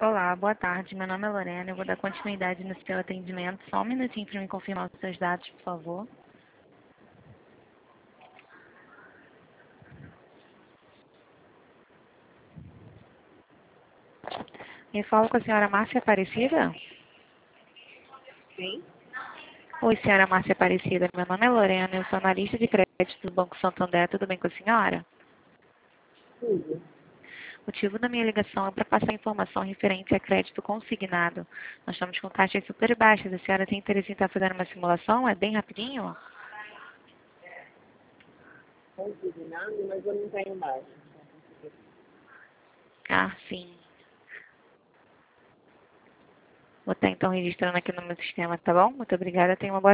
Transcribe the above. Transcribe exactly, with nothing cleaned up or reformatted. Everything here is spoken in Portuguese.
Olá, boa tarde. Meu nome é Lorena. Eu vou dar continuidade no seu atendimento. Só um minutinho para me confirmar os seus dados, por favor. Eu falo com a senhora Márcia Aparecida? Sim? Oi, senhora Márcia Aparecida. Meu nome é Lorena. Eu sou analista de crédito do Banco Santander. Tudo bem com a senhora? Tudo. O motivo da minha ligação é para passar informação referente a crédito consignado. Nós estamos com taxas super baixas. A senhora tem interesse em estar fazendo uma simulação? É bem rapidinho? Consignado, mas eu não tenho mais. Ah, sim. Vou estar então registrando aqui no meu sistema, tá bom? Muito obrigada. Tenha uma boa